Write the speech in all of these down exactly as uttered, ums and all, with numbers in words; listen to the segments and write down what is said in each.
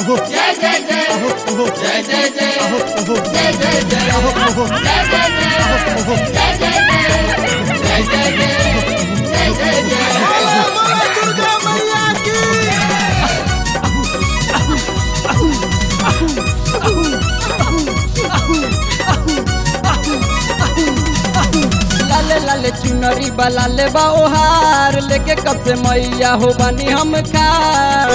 जय जय जय जय जय जय जय जय जय लाले लाले चुनरी बलाले बाओहार लेके कब से मैया हो बनी हम खार।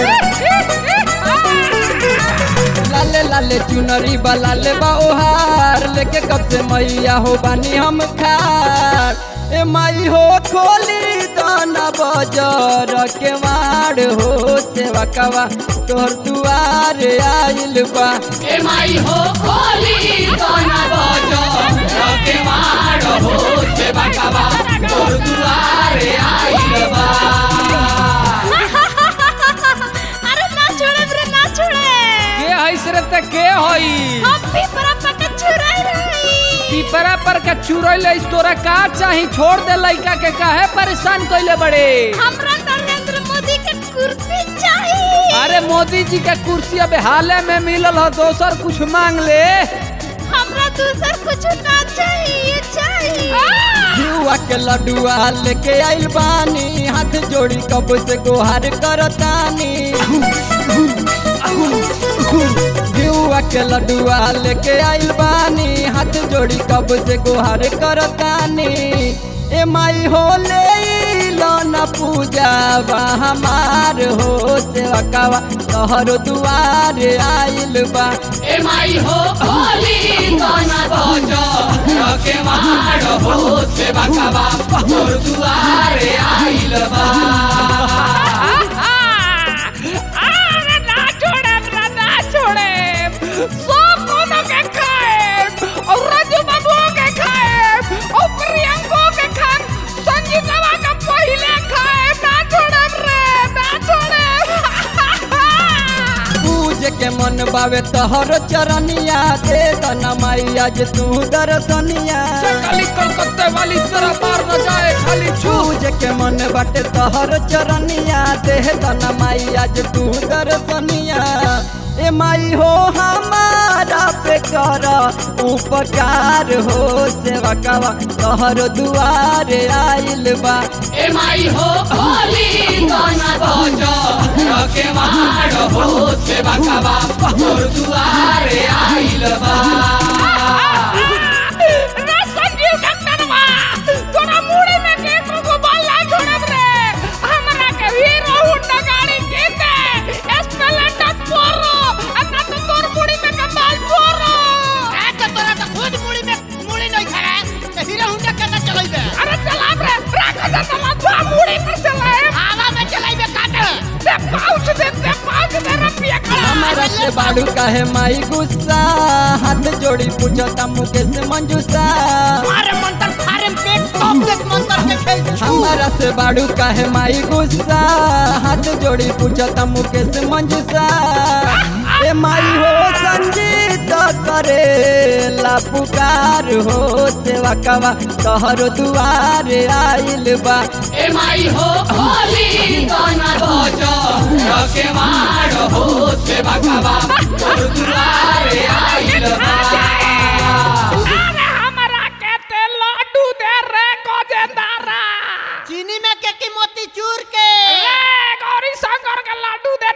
लाले लाले चुनरी बलाले बाओहार लेके कब से मैया हो बनी हम खार। ए माई हो खोली दाना बजर के वाड़ हो सेवा कवा तोहर दुआर आइल बा। ए माई हो खोली दाना बजर के वाड़ हो सेवा कवा तोहर दुआर आइल बा। अरे ना छोड़े रे ना छोड़े के हई सिर्फ त के हई हम भी पर पक चुराई रही पीपरा पर का चुरैले तोरा का चाही छोड़ दे लइका के काहे परेशान कइले बड़े। हमरा नरेंद्र मोदी के कुर्सी चाहिए। अरे मोदी जी का कुर्सी अबे हाले में मिलल ह दोसर कुछ मांग ले। हमरा दूसर कुछ ना चाहिए चाहिए। जुआ के लड्डुआ लेके आइल बानी हाथ जोड़ी कब से गोहार करतानी। जुआ के लड्डुआ लेके आइल बानी हाथ जोड़ी कब से गोहार करतानी। ए माई हो ले लो न पूजा बा हमार हो सेवा कवा तोहर दुआर आइल बा। ए माई हो खोली दाना बजर के वाड़ हो सेवा कवा तोहर दुआर आइल बा। अरे ना छोड़े ना ना छोड़े सब कोनो के खाए और राजू बाबू के खाए और प्रियंको के खाए संगीतवा का पहले खाए ना छोड़े रे ना छोड़े। पूजे के मन बावे तोहर चरनिया दे दना माई आज तू दर्शनिया। खाली कलकत्ते वाली तरह मार न जाए खाली छू। पूजे के मन बाटे तोहर चरनिया दे दना माई आज तू दर्शनिया। ए माई हो हमारा पे कर उपकार हो सेवा कवा तोहर दुआर आइल बा। ए माई हो खोली दाना बजर के वाड़ हो सेवा कवा तोहर दुआर आइल बा। रे संजीव डॉक्टरवा तोरा मुड़ी में के को बल्ला छोड़ब रे। हमरा के हीरो होंडा गाड़ी केते स्प्लेंडर पोरो अन्ना तो तोर मुड़ी में के बाल पोरो। आ त तोरा त खुद मुड़ी में मुड़ी नहीं खड़ा त हीरो होंडा केना चलैबे। अरे चला रे राख जा तला तो मुड़ी पर चलाए हवा में चलैबे काटे दे पाउच दे दे पाउच दे रुपया खड़ा। हमारा से बाड़ू काहे माई गुस्सा हाथ जोड़ी पूछता मुकेश मंजूसा। मारे मंतर फारे पेट टॉप देख मंतर के खेल छू। हमारा से बाड़ू काहे माई गुस्सा हाथ जोड़ी पूछता मुकेश मंजूसा। ए माई हो संजीत करे ला पुकार हो सेवा कवा तोहर दुआर आइल बा। ए माई हो खोली दाना बजर के वाड़ हो सेवा कवा तोहर दुआर आइल बा। अरे हमरा के ते लड्डू दे रे गजेंद्रा। चीनी में के की मोती चूर के रे गौरी शंकर के लड्डू दे